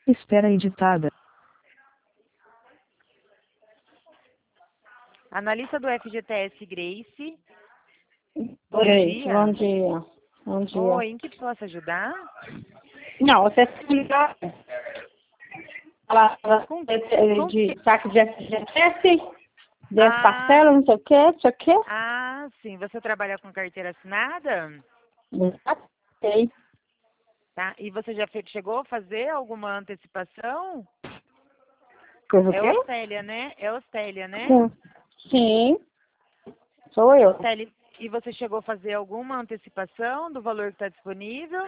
Espera editada. Analista do FGTS, Grace. Bom Oi, dia. bom dia. Bom dia. Oi, em que posso ajudar? Não, você fala de saque de FGTS, 10 parcelas, não sei o quê. Ah, sim. Você trabalha com carteira assinada? Ok. Tá. E você já chegou a fazer alguma antecipação? Coisa o É quê? Ostélia, né? É Ostélia, né? Sim, sou eu. Ostélia, e você chegou a fazer alguma antecipação do valor que está disponível?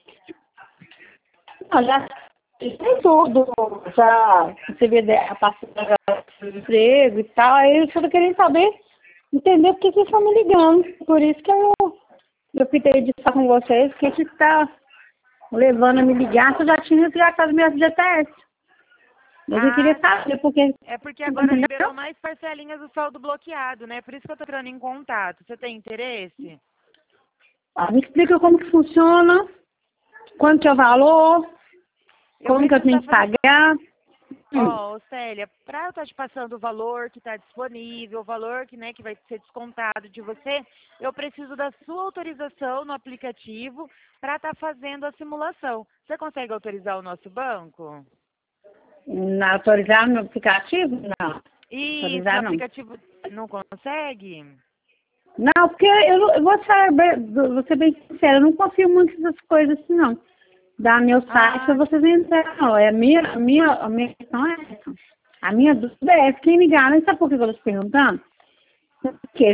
Não, já fiz tudo, já recebi a parcela do emprego e tal, aí eu só queria saber, entender por que vocês estão me ligando. Por isso que eu pedi de estar com vocês, porque que está levando a me ligar, que eu já tinha resgatado meu FGTS. Mas eu queria saber, porque... É porque agora liberou mais parcelinhas do saldo bloqueado, né? Por isso que eu tô entrando em contato. Você tem interesse? Me explica como que funciona, quanto que é o valor, como que eu tenho que pagar. Ó, Célia, para eu estar te passando o valor que está disponível, o valor que, né, que vai ser descontado de você, eu preciso da sua autorização no aplicativo para estar fazendo a simulação. Você consegue autorizar o nosso banco? Autorizar no aplicativo? Não. Isso, Autorizar, no não. aplicativo não consegue? Não, porque eu vou ser bem sincera, eu não confio muito nessas coisas assim, não. Dar meu site pra vocês entrarem, não. A minha questão é essa. A minha dúvida é essa. Quem me garante, sabe por que eu estou te perguntando? Porque